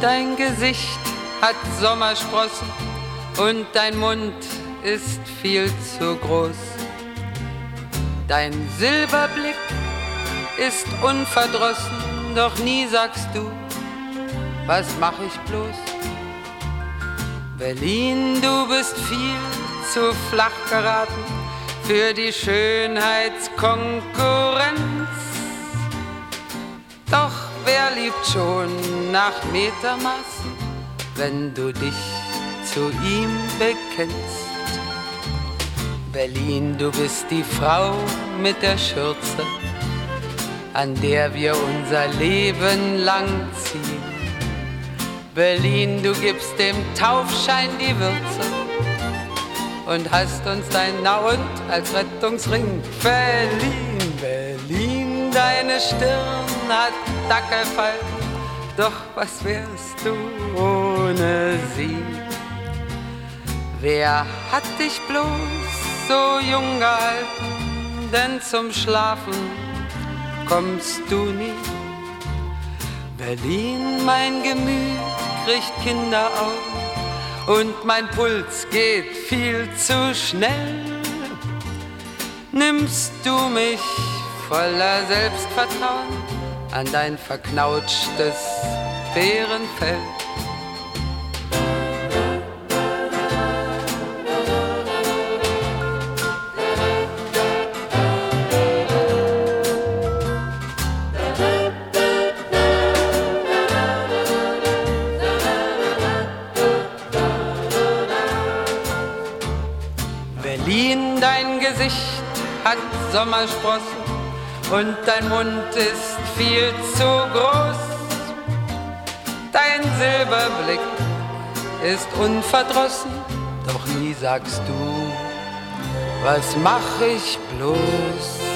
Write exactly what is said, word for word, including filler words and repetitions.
Dein Gesicht hat Sommersprossen und dein Mund ist viel zu groß. Dein Silberblick ist unverdrossen, doch nie sagst du, was mach ich bloß? Berlin, du bist viel zu flach geraten für die Schönheitskonkurrenz. Doch wer liebt schon nach Metermaßen, wenn du dich zu ihm bekennst? Berlin, du bist die Frau mit der Schürze, an der wir unser Leben lang ziehen. Berlin, du gibst dem Taufschein die Würze und hast uns dein Na und als Rettungsring verliehen. Berlin, deine Stirn hat Dackelfalten, doch was wärst du ohne sie? Wer hat dich bloß so jung gehalten, denn zum Schlafen kommst du nie. Berlin, mein Gemüt kriegt Kinderaugen und mein Puls geht viel zu schnell. Nimmst du mich voller Selbstvertrauen an dein verknautschtes Bärenfell? Berlin, dein Gesicht hat Sommersprossen und dein Mund ist viel zu groß. Dein Silberblick ist unverdrossen, doch nie sagst du, was mach ich bloß?